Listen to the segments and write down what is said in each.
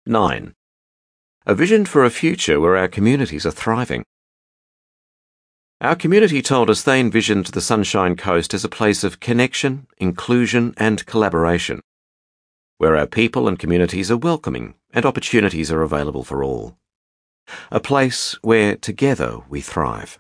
9. A vision for a future where our communities are thriving. Our community told us they envisioned the Sunshine Coast as a place of connection, inclusion and collaboration, where our people and communities are welcoming and opportunities are available for all. A place where together we thrive.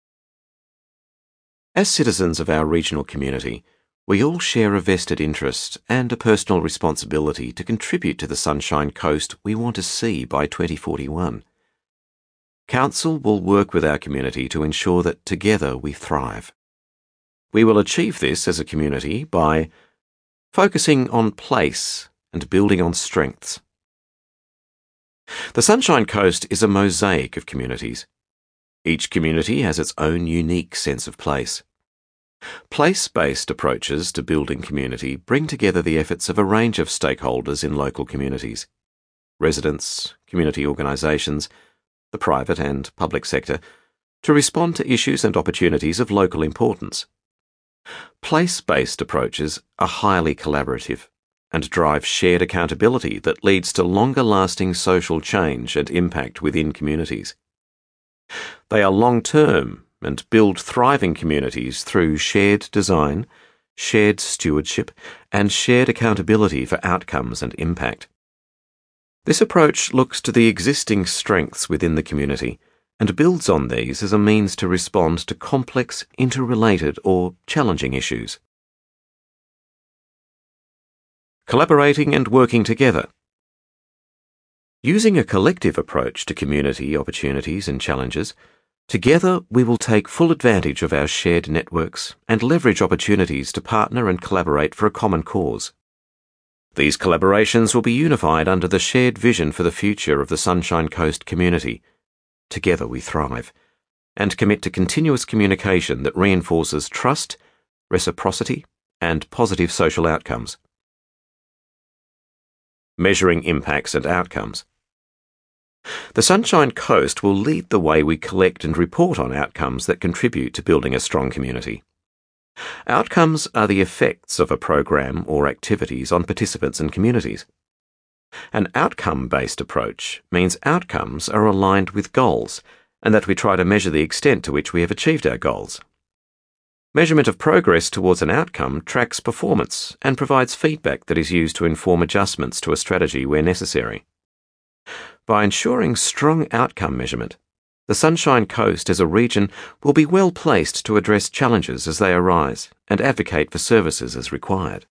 As citizens of our regional community, we all share a vested interest and a personal responsibility to contribute to the Sunshine Coast we want to see by 2041. Council will work with our community to ensure that together we thrive. We will achieve this as a community by focusing on place and building on strengths. The Sunshine Coast is a mosaic of communities. Each community has its own unique sense of place. Place-based approaches to building community bring together the efforts of a range of stakeholders in local communities: residents, community organisations, the private and public sector, to respond to issues and opportunities of local importance. Place-based approaches are highly collaborative and drive shared accountability that leads to longer-lasting social change and impact within communities. They are long-term and build thriving communities through shared design, shared stewardship, and shared accountability for outcomes and impact. This approach looks to the existing strengths within the community and builds on these as a means to respond to complex, interrelated, or challenging issues. Collaborating and working together. Using a collective approach to community opportunities and challenges, together we will take full advantage of our shared networks and leverage opportunities to partner and collaborate for a common cause. These collaborations will be unified under the shared vision for the future of the Sunshine Coast community. Together we thrive, and commit to continuous communication that reinforces trust, reciprocity, and positive social outcomes. Measuring impacts and outcomes. The Sunshine Coast will lead the way we collect and report on outcomes that contribute to building a strong community. Outcomes are the effects of a program or activities on participants and communities. An outcome-based approach means outcomes are aligned with goals and that we try to measure the extent to which we have achieved our goals. Measurement of progress towards an outcome tracks performance and provides feedback that is used to inform adjustments to a strategy where necessary. By ensuring strong outcome measurement, the Sunshine Coast as a region will be well placed to address challenges as they arise and advocate for services as required.